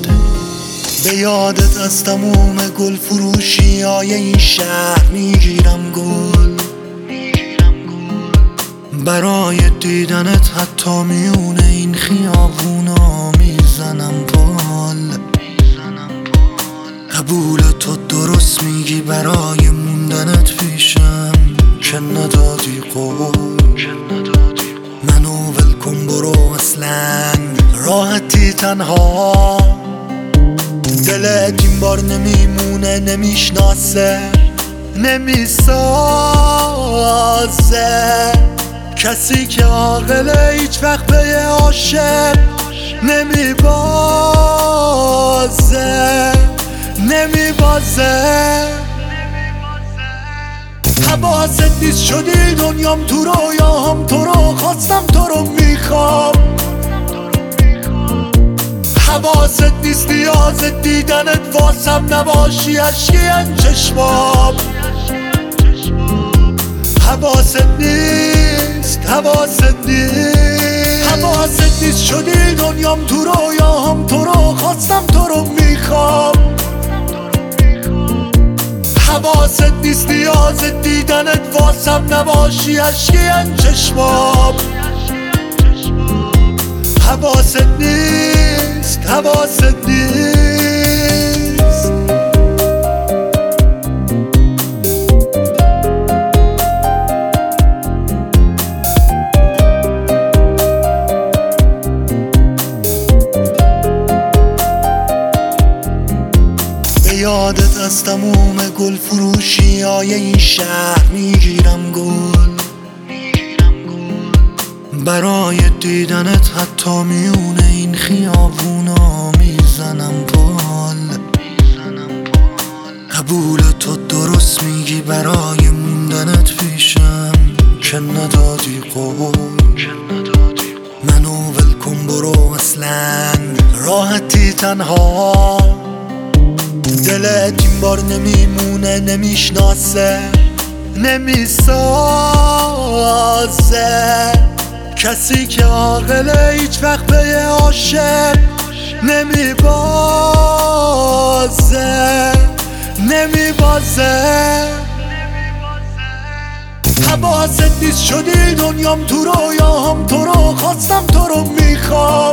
به یادت از تموم گل فروشی های این شهر میگیرم گل، برای دیدنت حتی میونه این خیابونا میزنم پال. قبول تو درست میگی، برای موندنت پیشم که ندادی قول. منو ولکن برو، اصلا راحتی تنها، دلت این بار نمیمونه، نمیشناسه نمیسازه. کسی که عاقله هیچ وقت به یه عاشق نمیبازه. حواست نیست شدی دنیام تو رویاهم، تو رو خواستم تو رو میخوام. حواست نیست نیاز دیدنت واسم نباشی اشکی این چشمام. حواست نیست شدی دنیام تو رویاهم، تو رو خواستم تو رو میخوام. حواست نیست نیاز دیدنت واسم نباشی اشکی این چشمام. حواست نیست به یادت از تموم گل فروشی های این شهر میگیرم گل، برای دیدنت حتی میونه این خیابونا میزنم پال. قبول تو درست میگی، برای موندنت پیشم که ندادی قول. منو ولکن برو، اصلا راحتی تنها، دلت این بار نمیمونه، نمیشناسه نمیسازه. کسی که عاقله هیچ وقت به یه عاشق نمیبازه. حواست نیست شدی دنیام تو رویاهم، تو رو خواستم تو رو میخوام.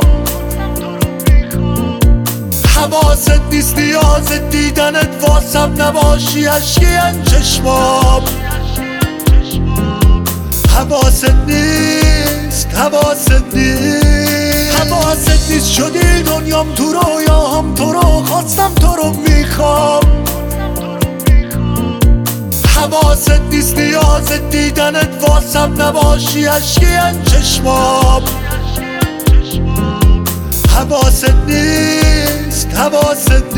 حواست نیست نیاز دیدنت واسم نباشی اشکی این چشمام. حواست نیست شدی دنیام تو رویاهم، تو رو خواستم تو رو میخوام. حواست نیست نیاز دیدنت واسم نباشی اشکی این چشمام. حواست نیست